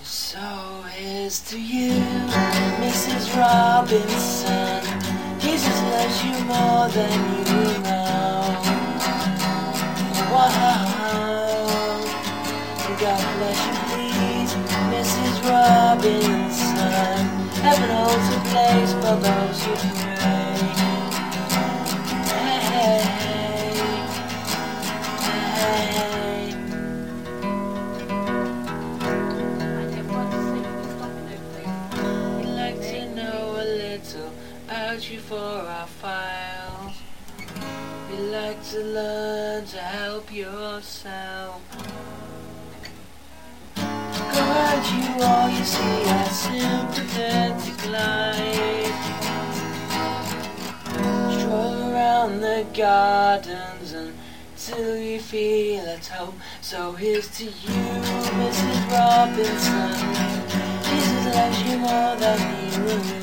So here's to you, Mrs. Robinson. Jesus loves you more than you know. Wow. God bless you, please, Mrs. Robinson. Heaven holds a place for those who pray. Hey, hey, hey. We'd like to know a little about you for our files. We'd like to learn to help yourself. Go out you all, you see our sympathetic life. Stroll around the gardens until you feel at home. So here's to you, Mrs. Robinson. Jesus loves you more than you know.